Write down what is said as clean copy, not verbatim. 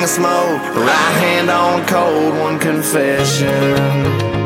of smoke, right hand on cold, one confession.